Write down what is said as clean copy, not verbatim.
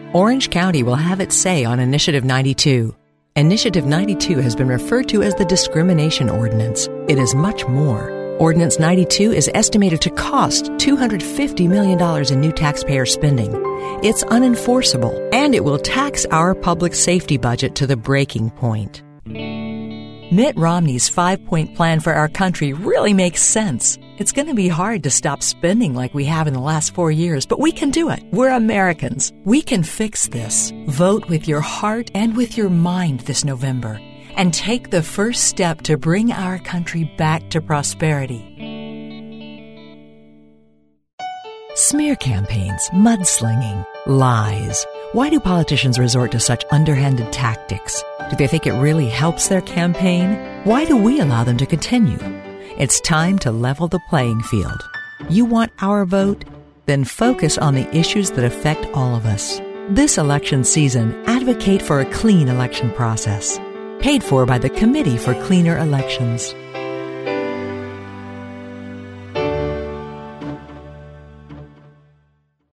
Orange County will have its say on Initiative 92. Initiative 92 has been referred to as the Discrimination Ordinance. It is much more. Ordinance 92 is estimated to cost $250 million in new taxpayer spending. It's unenforceable, and it will tax our public safety budget to the breaking point. Mitt Romney's 5-point plan for our country really makes sense. It's going to be hard to stop spending like we have in the last 4 years, but we can do it. We're Americans. We can fix this. Vote with your heart and with your mind this November, and take the first step to bring our country back to prosperity. Smear campaigns, mudslinging, lies. Why do politicians resort to such underhanded tactics? Do they think it really helps their campaign? Why do we allow them to continue? It's time to level the playing field. You want our vote? Then focus on the issues that affect all of us. This election season, advocate for a clean election process. Paid for by the Committee for Cleaner Elections.